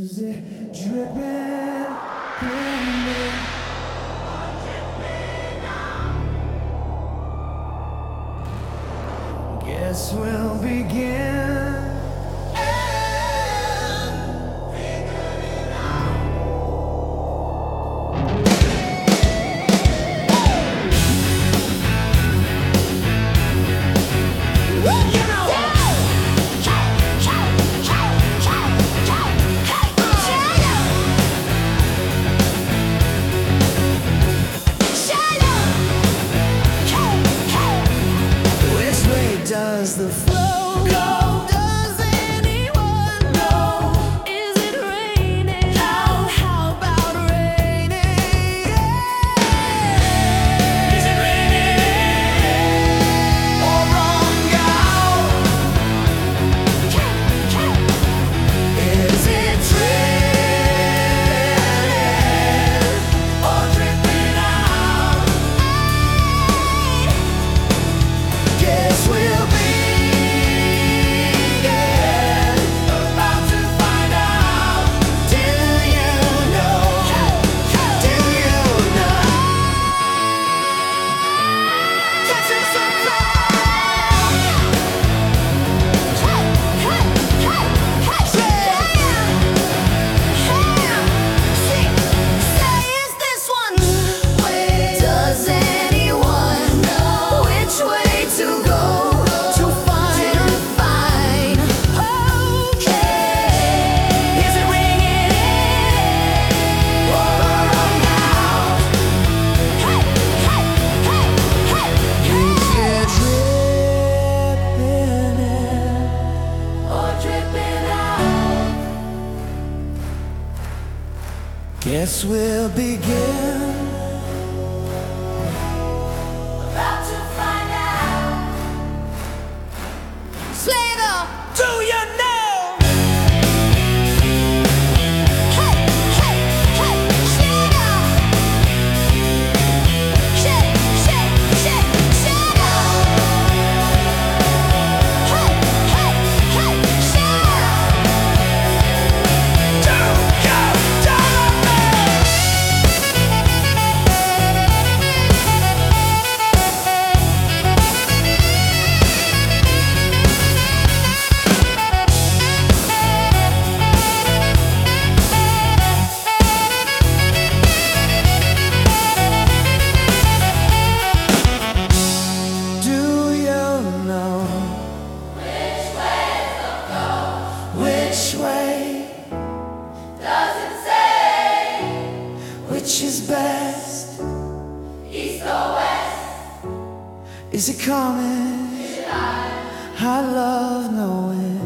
Is it dripping? Dripping. Guess we'll begin. Does the flow go? Does anyone know? Is it raining? How about raining? Is it raining or wrong out? Is it draining or dripping out? Guess we'll be guess we'll begin. About to find out. Slater, do you know? Hey, hey, hey, Slater. Shake, shake, shake, Slater. Hey, hey, hey, Slater. Do you know? Which way does it say? Which is best? East or west? Is it coming? I love knowing.